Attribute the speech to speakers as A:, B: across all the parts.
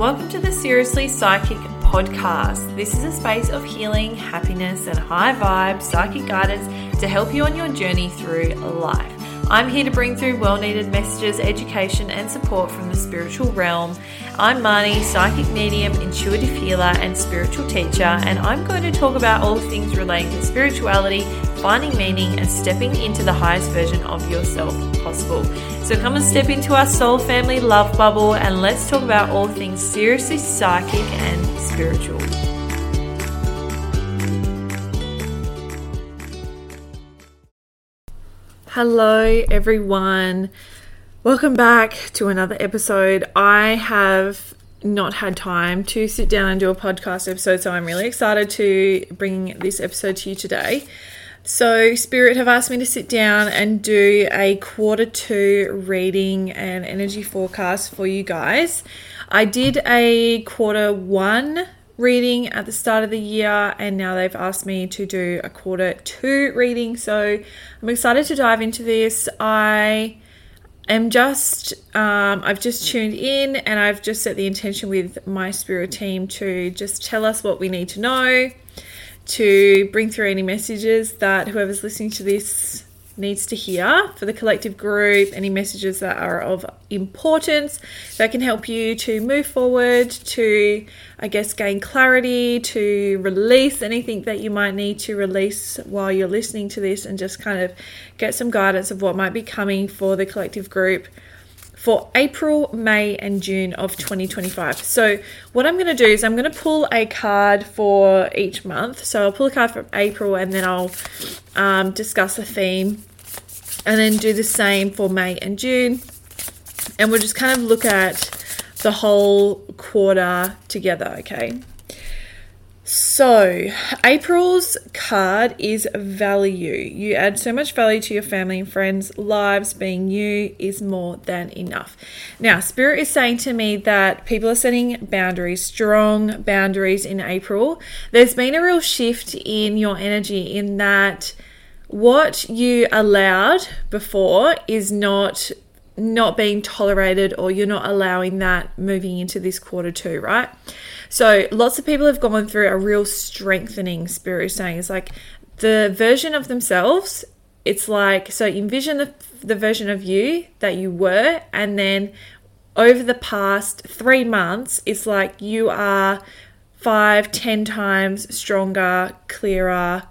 A: Welcome to the Seriously Psychic podcast. This is a space of healing, happiness, and high vibe psychic guidance to help you on your journey through life. I'm here to bring through well-needed messages, education, and support from the spiritual realm. I'm Marnie, psychic medium, intuitive healer, and spiritual teacher, and I'm going to talk about all things relating to spirituality, finding meaning, and stepping into the highest version of yourself possible. So come and step into our soul family love bubble, and let's talk about all things seriously psychic and spiritual. Hello everyone, welcome back to another episode. I have not had time to sit down and do a podcast episode, so I'm really excited to bring this episode to you today. So Spirit have asked me to sit down and do a Q2 reading and energy forecast for you guys. I did a Q1 reading at the start of the year, and now they've asked me to do a Q2 reading, so I'm excited to dive into this. I've just tuned in, and I've just set the intention with my spirit team to just tell us what we need to know, to bring through any messages that whoever's listening to this needs to hear for the collective group, any messages that are of importance that can help you to move forward, to, I guess, gain clarity, to release anything that you might need to release while you're listening to this, and just kind of get some guidance of what might be coming for the collective group for April, May, and June of 2025. So what I'm going to do is I'm going to pull a card for each month. So I'll pull a card for April, and then I'll discuss the theme, and then do the same for May and June. And we'll just kind of look at the whole quarter together, okay? So April's card is value. You add so much value to your family and friends' lives. Being you is more than enough. Now, Spirit is saying to me that people are setting boundaries, strong boundaries in April. There's been a real shift in your energy, in that what you allowed before is not being tolerated, or you're not allowing that moving into this Q2, right? So lots of people have gone through a real strengthening. Spirit is saying it's like the version of themselves. It's like, so envision the version of you that you were, and then over the past 3 months, it's like you are 5-10 times stronger, clearer.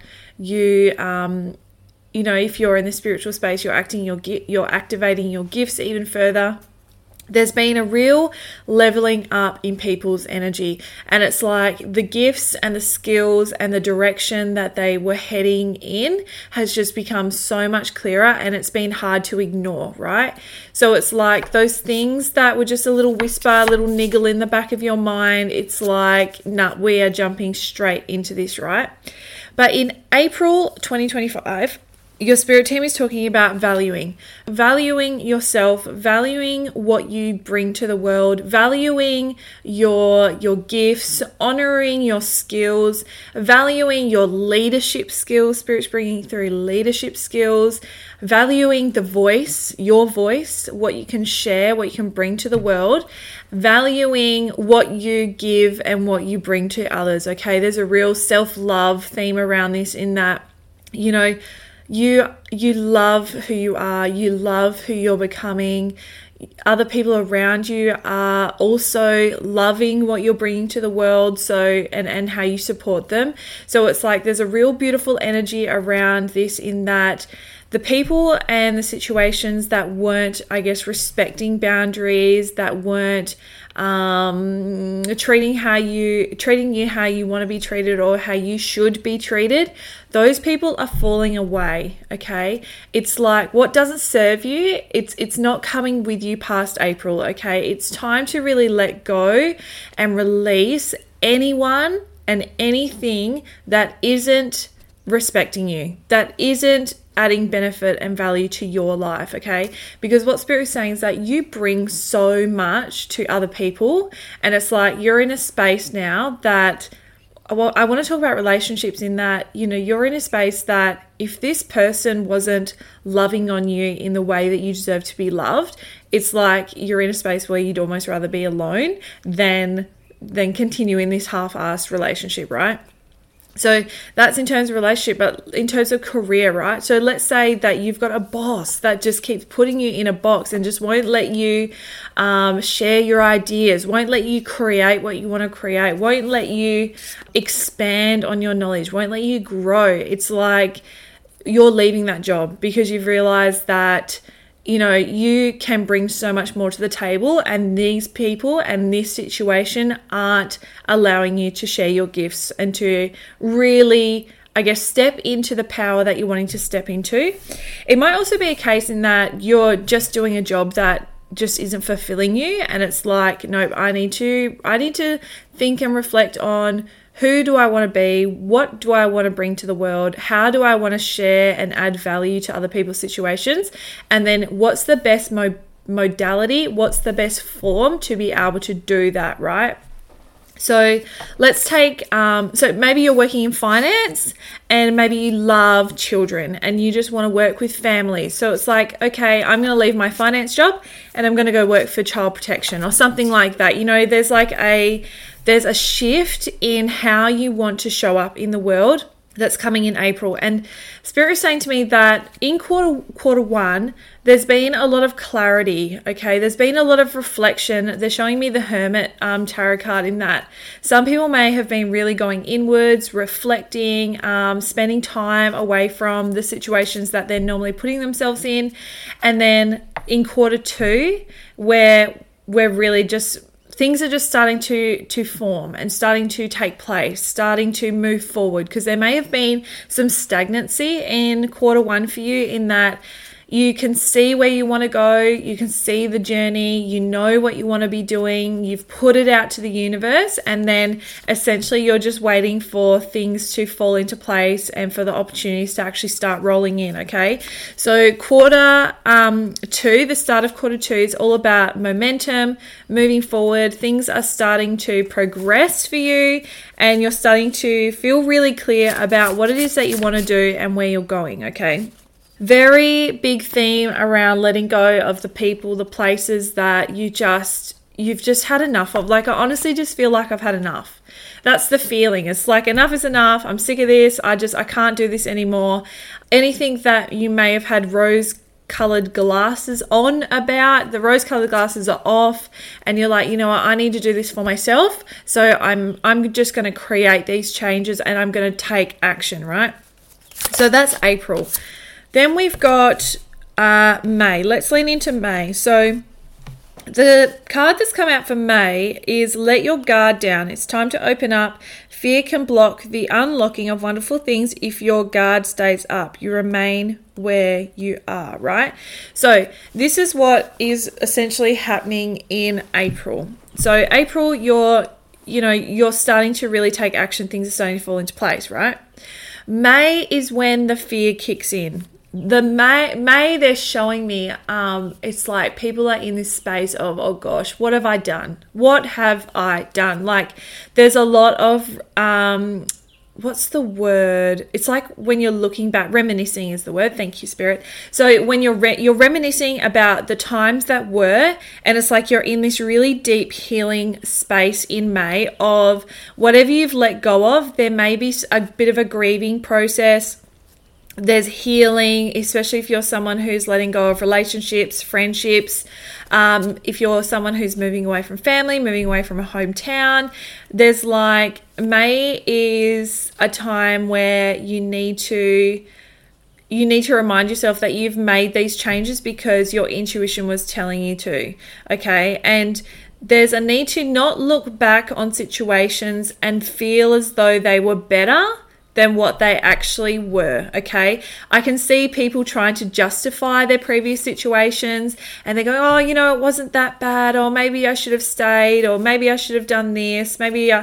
A: You know, if you're in the spiritual space, you're activating your gifts even further. There's been a real leveling up in people's energy, and it's like the gifts and the skills and the direction that they were heading in has just become so much clearer, and it's been hard to ignore, right? So it's like those things that were just a little whisper, a little niggle in the back of your mind, it's like, nah, we are jumping straight into this, right? But in April 2025, your spirit team is talking about valuing yourself, valuing what you bring to the world, valuing your gifts, honoring your skills, valuing your leadership skills. Spirit's bringing through leadership skills, valuing the voice, your voice, what you can share, what you can bring to the world, valuing what you give and what you bring to others. Okay, there's a real self-love theme around this, in that, you know, you love who you are, you love who you're becoming. Other people around you are also loving what you're bringing to the world, so and how you support them. So it's like there's a real beautiful energy around this, in that the people and the situations that weren't, I guess, respecting boundaries, that weren't treating you how you want to be treated, or how you should be treated, those people are falling away. Okay, it's like what doesn't serve you, it's not coming with you past April. Okay, it's time to really let go and release anyone and anything that isn't respecting you, that isn't adding benefit and value to your life, okay? Because what Spirit is saying is that you bring so much to other people, and it's like you're in a space now that well, I want to talk about relationships in that, you're in a space that if this person wasn't loving on you in the way that you deserve to be loved, it's like you're in a space where you'd almost rather be alone than continue in this half-assed relationship, right? So that's in terms of relationship, but in terms of career, right? So let's say that you've got a boss that just keeps putting you in a box and just won't let you share your ideas, won't let you create what you want to create, won't let you expand on your knowledge, won't let you grow. It's like you're leaving that job because you've realized that you can bring so much more to the table, and these people and this situation aren't allowing you to share your gifts and to really, I guess, step into the power that you're wanting to step into. It might also be a case in that you're just doing a job that just isn't fulfilling you, and it's like, nope, I need to think and reflect on who do I want to be? What do I want to bring to the world? How do I want to share and add value to other people's situations? And then what's the best modality? What's the best form to be able to do that, right? So let's take, so maybe you're working in finance and maybe you love children and you just want to work with families. So it's like, okay, I'm going to leave my finance job and I'm going to go work for child protection or something like that. There's a shift in how you want to show up in the world that's coming in April. And Spirit is saying to me that in quarter one, there's been a lot of clarity, okay? There's been a lot of reflection. They're showing me the Hermit tarot card in that. Some people may have been really going inwards, reflecting, spending time away from the situations that they're normally putting themselves in. And then in quarter two, where we're really just... things are just starting to form and starting to take place, starting to move forward, because there may have been some stagnancy in quarter one for you in that you can see where you want to go, you can see the journey, you know what you want to be doing, you've put it out to the universe, and then essentially you're just waiting for things to fall into place and for the opportunities to actually start rolling in, okay? So quarter two, the start of quarter two is all about momentum, moving forward. Things are starting to progress for you and you're starting to feel really clear about what it is that you want to do and where you're going, okay? Very big theme around letting go of the people, the places that you've just had enough of. Like, I honestly just feel like I've had enough. That's the feeling. It's like, enough is enough. I'm sick of this. I can't do this anymore. Anything that you may have had rose-colored glasses on about, the rose-colored glasses are off, and you're like, you know what, I need to do this for myself. So I'm just going to create these changes and I'm going to take action, right? So that's April. Then we've got May. Let's lean into May. So the card that's come out for May is Let Your Guard Down. It's time to open up. Fear can block the unlocking of wonderful things if your guard stays up. You remain where you are, right? So this is what is essentially happening in April. So April, you're starting to really take action. Things are starting to fall into place, right? May is when the fear kicks in. The May they're showing me, it's like people are in this space of, oh gosh, what have I done? What have I done? Like, there's a lot of, what's the word? It's like when you're looking back, reminiscing is the word. Thank you, Spirit. So when you're reminiscing about the times that were, and it's like you're in this really deep healing space in May of whatever you've let go of. There may be a bit of a grieving process. There's healing, especially if you're someone who's letting go of relationships, friendships. If you're someone who's moving away from family, moving away from a hometown, there's like, May is a time where you need to remind yourself that you've made these changes because your intuition was telling you to, okay? And there's a need to not look back on situations and feel as though they were better than what they actually were, okay? I can see people trying to justify their previous situations and they go, oh, it wasn't that bad, or maybe I should have stayed, or maybe I should have done this, maybe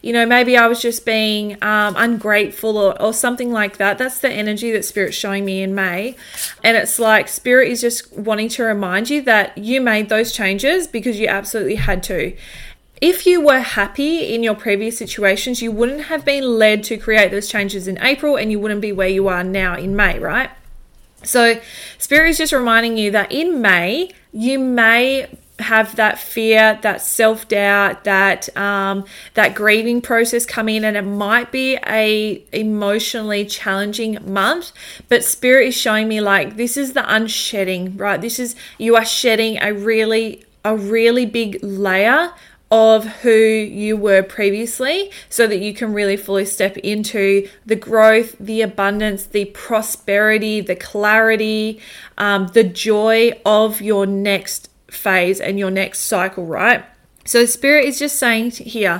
A: I was just being ungrateful or something like that. That's the energy that Spirit's showing me in May. And it's like Spirit is just wanting to remind you that you made those changes because you absolutely had to. if you were happy in your previous situations, you wouldn't have been led to create those changes in April, and you wouldn't be where you are now in May, right? So Spirit is just reminding you that in May, you may have that fear, that self-doubt, that grieving process come in, and it might be a emotionally challenging month, but Spirit is showing me like this is the unshedding, right? This is, you are shedding a really big layer of who you were previously, so that you can really fully step into the growth, the abundance, the prosperity, the clarity, the joy of your next phase and your next cycle, right? So Spirit is just saying here,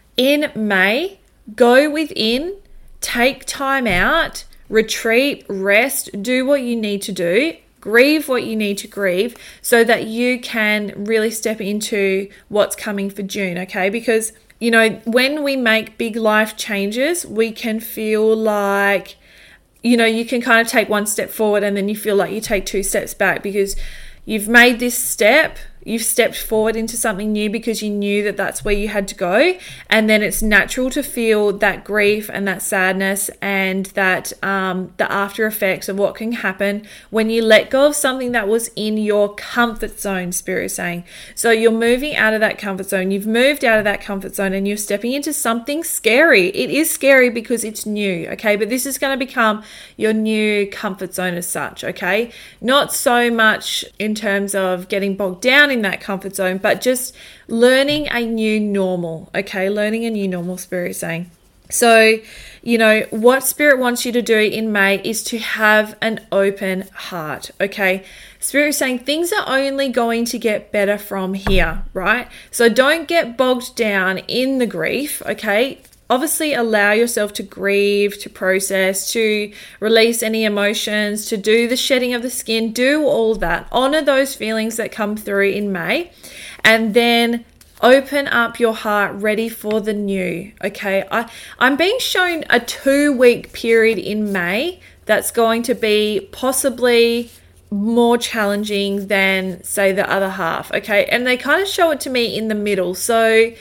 A: in May, go within, take time out, retreat, rest, do what you need to do, grieve what you need to grieve, so that you can really step into what's coming for June, okay? Because, you know, when we make big life changes, we can feel like, you know, you can kind of take one step forward and then you feel like you take two steps back, because you've made this step, you've stepped forward into something new because you knew that that's where you had to go. And then it's natural to feel that grief and that sadness and that the after effects of what can happen when you let go of something that was in your comfort zone, Spirit is saying. So you're moving out of that comfort zone. You've moved out of that comfort zone and you're stepping into something scary. It is scary because it's new, okay? But this is going to become your new comfort zone as such, okay? Not so much in terms of getting bogged down in that comfort zone, but just learning a new normal, okay? Learning a new normal, Spirit is saying. So, you know, what Spirit wants you to do in May is to have an open heart, okay? Spirit is saying things are only going to get better from here, right? So don't get bogged down in the grief, okay? Obviously, allow yourself to grieve, to process, to release any emotions, to do the shedding of the skin, do all that. Honor those feelings that come through in May, and then open up your heart, ready for the new, okay? I'm being shown a 2-week period in May that's going to be possibly more challenging than, say, the other half, okay? And they kind of show it to me in the middle. So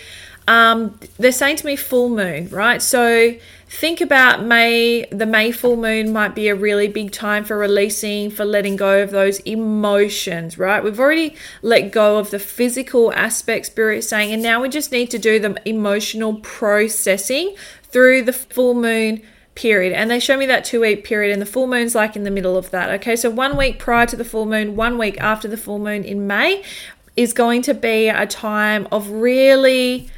A: they're saying to me full moon, right? So think about May. The May full moon might be a really big time for releasing, for letting go of those emotions, right? We've already let go of the physical aspect, Spirit is saying, and now we just need to do the emotional processing through the full moon period. And they show me that 2-week period, and the full moon's like in the middle of that, okay? So 1 week prior to the full moon, 1 week after the full moon in May is going to be a time of really...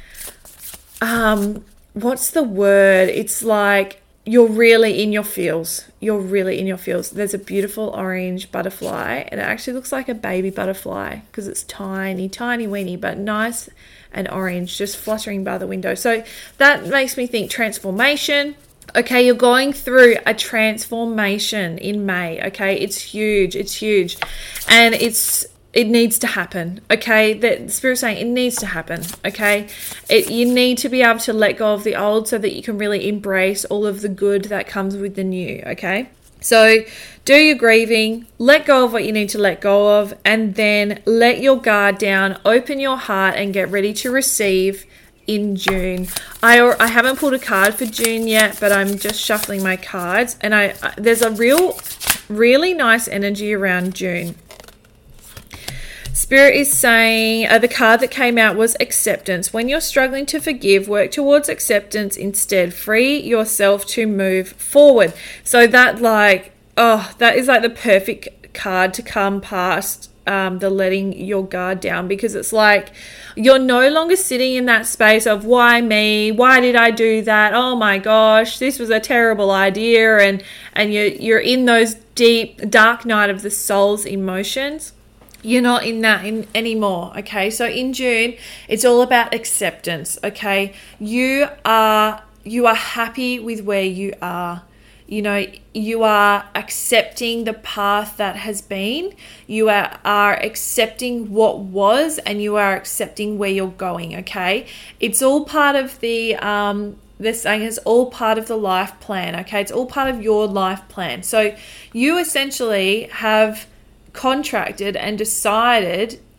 A: what's the word? It's like you're really in your feels. You're really in your feels. There's a beautiful orange butterfly, and it actually looks like a baby butterfly because it's tiny, tiny weeny, but nice and orange, just fluttering by the window. So that makes me think transformation. Okay, you're going through a transformation in May. Okay, it's huge. It's huge. And it needs to happen, okay? The Spirit's saying it needs to happen, okay? You need to be able to let go of the old so that you can really embrace all of the good that comes with the new, okay? So do your grieving, let go of what you need to let go of, and then let your guard down, open your heart, and get ready to receive in June. I haven't pulled a card for June yet, but I'm just shuffling my cards, and there's a really nice energy around June. Spirit is saying the card that came out was acceptance. When you're struggling to forgive, work towards acceptance instead. Free yourself to move forward. So that is like the perfect card to come past the letting your guard down, because it's like you're no longer sitting in that space of why me? Why did I do that? Oh my gosh, this was a terrible idea, and you're in those deep dark night of the soul's emotions. You're not in that anymore, okay? So in June, it's all about acceptance, okay? You are happy with where you are. You know, you are accepting the path that has been. You are accepting what was, and you are accepting where you're going, okay? It's all part of they're saying it's all part of the life plan, okay? It's all part of your life plan. So you essentially have contracted and decided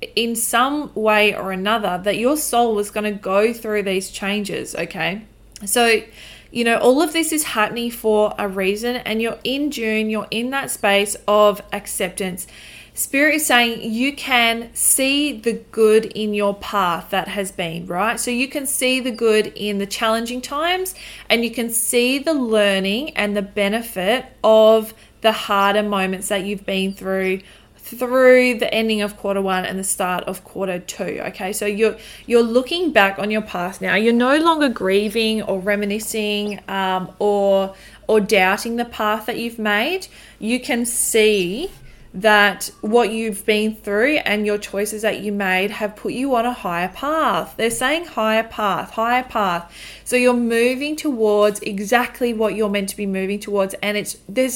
A: in some way or another that your soul was going to go through these changes, okay? So, all of this is happening for a reason, and you're in June, you're in that space of acceptance. Spirit is saying you can see the good in your path that has been, right? So you can see the good in the challenging times, and you can see the learning and the benefit of the harder moments that you've been through the ending of quarter one and the start of quarter two. Okay, so you're looking back on your past now. You're no longer grieving or reminiscing or doubting the path that you've made. You can see that what you've been through and your choices that you made have put you on a higher path. They're saying higher path. So you're moving towards exactly what you're meant to be moving towards, and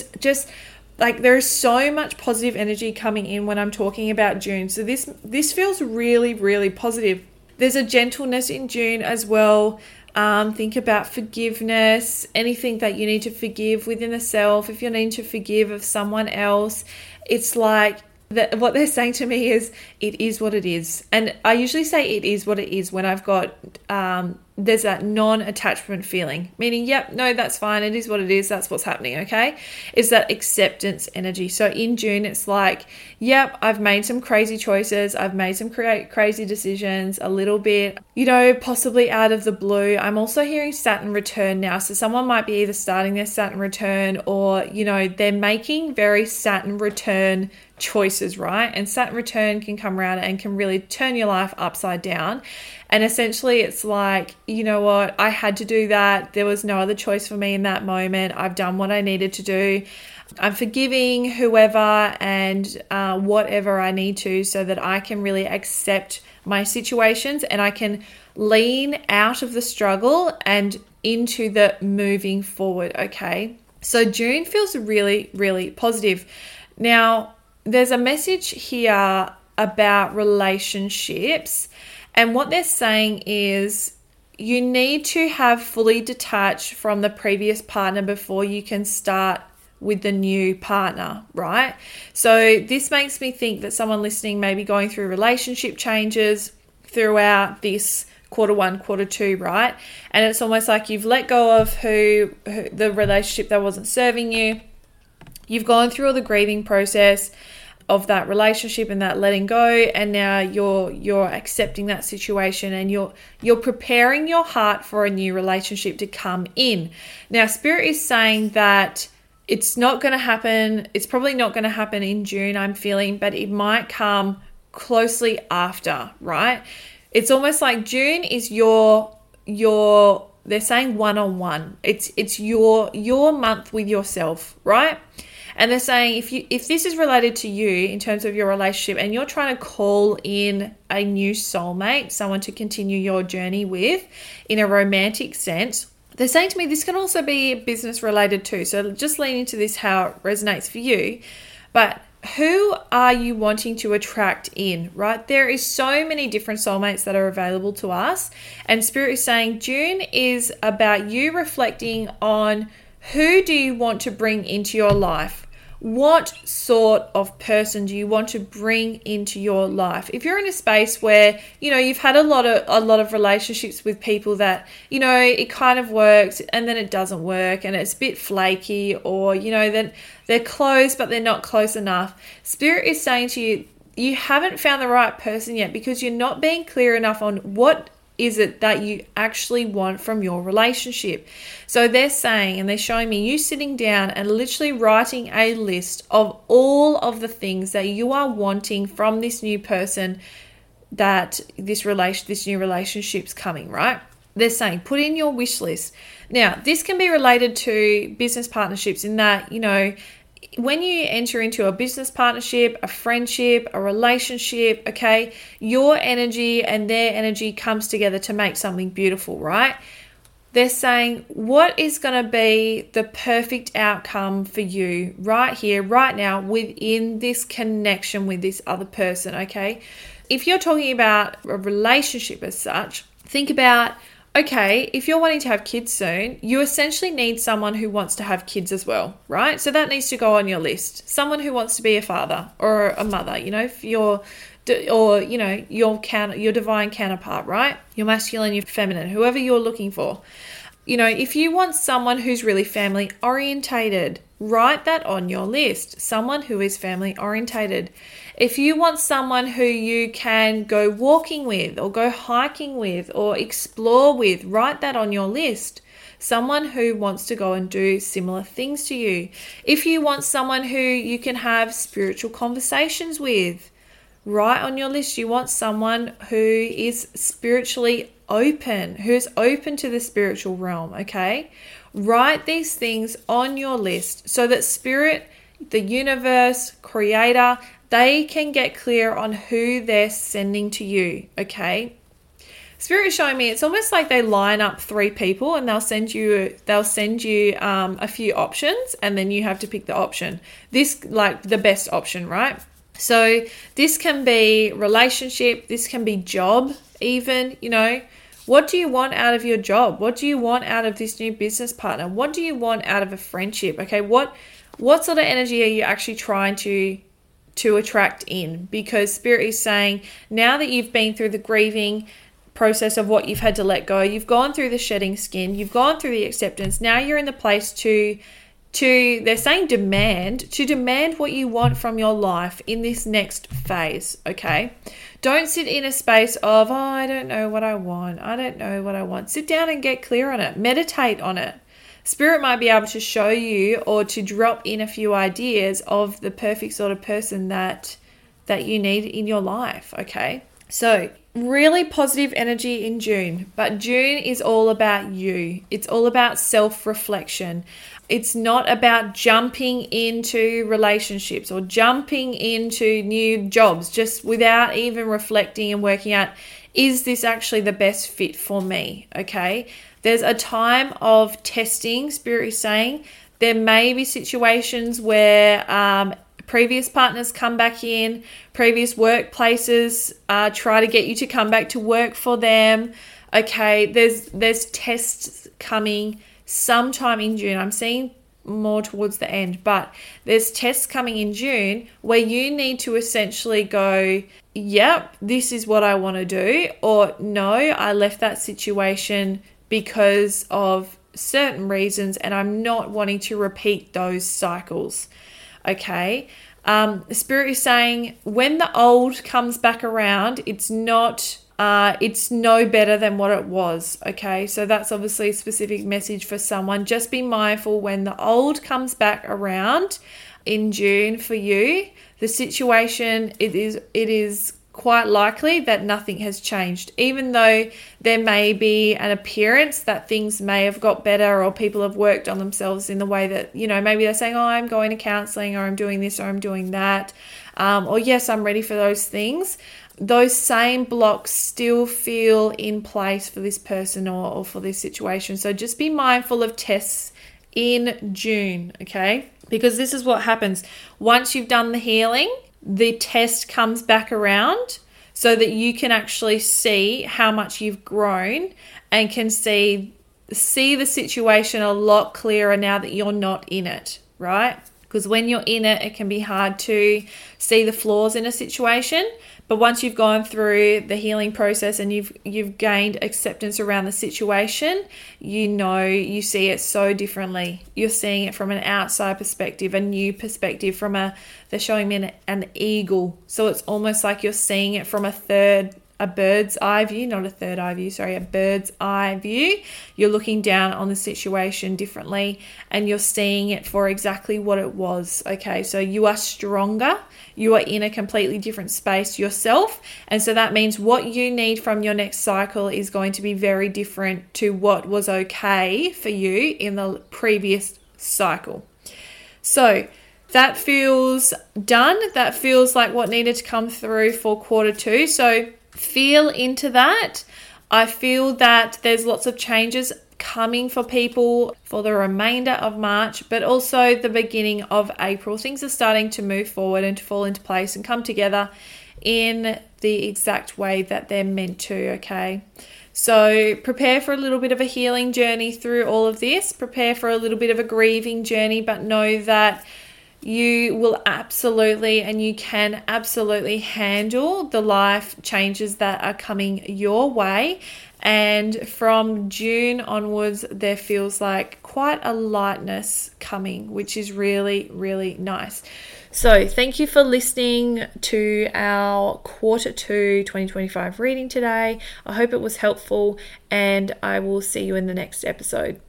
A: there's so much positive energy coming in when I'm talking about June. So this feels really, really positive. There's a gentleness in June as well. Think about forgiveness, anything that you need to forgive within the self. If you're needing to forgive of someone else, it's like what they're saying to me is, it is what it is. And I usually say it is what it is when I've got there's that non-attachment feeling, meaning, yep, no, that's fine. It is what it is. That's what's happening. Okay. It's that acceptance energy. So in June, it's like, yep, I've made some crazy choices. I've made some crazy decisions a little bit, possibly out of the blue. I'm also hearing Saturn return now. So someone might be either starting their Saturn return or, they're making very Saturn return choices, right? And Saturn return can come around and can really turn your life upside down. And essentially it's like, you know what, I had to do that. There was no other choice for me in that moment. I've done what I needed to do. I'm forgiving whoever and whatever I need to, so that I can really accept my situations and I can lean out of the struggle and into the moving forward, okay? So June feels really, really positive. Now, there's a message here about relationships, and what they're saying is you need to have fully detached from the previous partner before you can start with the new partner, right? So this makes me think that someone listening may be going through relationship changes throughout this quarter one, quarter two, right? And it's almost like you've let go of who the relationship that wasn't serving you. You've gone through all the grieving process of that relationship and that letting go, and now you're accepting that situation, and you're preparing your heart for a new relationship to come in. Now, Spirit is saying that it's not going to happen. It's probably not going to happen in June, I'm feeling, but it might come closely after, right? It's almost like June is your they're saying one-on-one. It's your month with yourself, right? And they're saying if this is related to you in terms of your relationship and you're trying to call in a new soulmate, someone to continue your journey with in a romantic sense, they're saying to me this can also be business related too. So just lean into this, how it resonates for you. But who are you wanting to attract in, right? There is so many different soulmates that are available to us. And Spirit is saying June is about you reflecting on who do you want to bring into your life. What sort of person do you want to bring into your life? If you're in a space where, you've had a lot of relationships with people that, it kind of works and then it doesn't work and it's a bit flaky, or, then they're close, but they're not close enough. Spirit is saying to you, you haven't found the right person yet because you're not being clear enough on what is it that you actually want from your relationship. So they're saying, and they're showing me you sitting down and literally writing a list of all of the things that you are wanting from this new person, that this new relationship's coming, right? They're saying put in your wish list. Now, this can be related to business partnerships in that, when you enter into a business partnership, a friendship, a relationship, okay, your energy and their energy comes together to make something beautiful, right? They're saying, what is going to be the perfect outcome for you right here, right now, within this connection with this other person, okay? If you're talking about a relationship as such, think about, okay, if you're wanting to have kids soon, you essentially need someone who wants to have kids as well, right? So that needs to go on your list. Someone who wants to be a father or a mother, if you're or your divine counterpart, right? Your masculine, your feminine, whoever you're looking for. If you want someone who's really family orientated, write that on your list. Someone who is family orientated. If you want someone who you can go walking with or go hiking with or explore with, write that on your list. Someone who wants to go and do similar things to you. If you want someone who you can have spiritual conversations with, write on your list. You want someone who is spiritually open, who's open to the spiritual realm, okay? Write these things on your list so that spirit, the universe, creator, they can get clear on who they're sending to you, okay? Spirit is showing me it's almost like they line up 3 people and they'll send you a few options, and then you have to pick the option. This, like, the best option, right? So this can be relationship, this can be job even, What do you want out of your job? What do you want out of this new business partner? What do you want out of a friendship? Okay, what sort of energy are you actually trying to attract in? Because Spirit is saying, now that you've been through the grieving process of what you've had to let go, you've gone through the shedding skin, you've gone through the acceptance, now you're in the place to they're saying demand what you want from your life in this next phase, okay? Don't sit in a space of, I don't know what I want. Sit down and get clear on it. Meditate on it. Spirit might be able to show you or to drop in a few ideas of the perfect sort of person that you need in your life, okay? So really positive energy in June, but June is all about you. It's all about self-reflection. It's not about jumping into relationships or jumping into new jobs just without even reflecting and working out, is this actually the best fit for me? Okay. There's a time of testing. Spirit is saying there may be situations where previous partners come back in, previous workplaces try to get you to come back to work for them. Okay. There's tests coming sometime in June. I'm seeing more towards the end, but there's tests coming in June where you need to essentially go, yep, this is what I want to do, or no, I left that situation because of certain reasons and I'm not wanting to repeat those cycles. Okay. Spirit is saying when the old comes back around, it's no better than what it was. Okay. So that's obviously a specific message for someone. Just be mindful when the old comes back around in June for you, the situation, it is quite likely that nothing has changed, even though there may be an appearance that things may have got better or people have worked on themselves in the way that, maybe they're saying, oh, I'm going to counseling or I'm doing this or I'm doing that. Or yes, I'm ready for those things. Those same blocks still feel in place for this person or for this situation. So just be mindful of tests in June, okay? Because this is what happens. Once you've done the healing, the test comes back around so that you can actually see how much you've grown and can see the situation a lot clearer now that you're not in it, right? Because when you're in it, it can be hard to see the flaws in a situation. But once you've gone through the healing process and you've gained acceptance around the situation, you see it so differently. You're seeing it from an outside perspective, a new perspective, they're showing me an eagle. So it's almost like you're seeing it from a bird's eye view, not a third eye view, sorry, a bird's eye view. You're looking down on the situation differently and you're seeing it for exactly what it was. Okay, so you are stronger. You are in a completely different space yourself. And so that means what you need from your next cycle is going to be very different to what was okay for you in the previous cycle. So that feels done. That feels like what needed to come through for quarter 2. So feel into that. I feel that there's lots of changes coming for people for the remainder of March, but also the beginning of April. Things are starting to move forward and to fall into place and come together in the exact way that they're meant to, okay? So prepare for a little bit of a healing journey through all of this. Prepare for a little bit of a grieving journey, but know that you will absolutely and you can absolutely handle the life changes that are coming your way. And from June onwards, there feels like quite a lightness coming, which is really, really nice. So thank you for listening to our quarter 2 2025 reading today. I hope it was helpful, and I will see you in the next episode.